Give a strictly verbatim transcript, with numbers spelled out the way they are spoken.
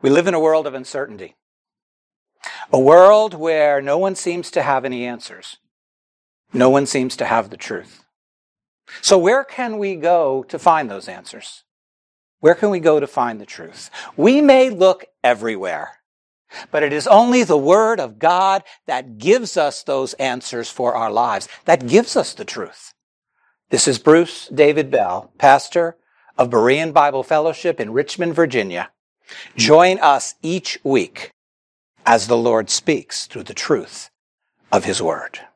We live in a world of uncertainty, a world where no one seems to have any answers. No one seems to have the truth. So where can we go to find those answers? Where can we go to find the truth? We may look everywhere, but it is only the Word of God that gives us those answers for our lives, that gives us the truth. This is Bruce David Bell, pastor of Berean Bible Fellowship in Richmond, Virginia. Join us each week as the Lord speaks through the truth of His Word.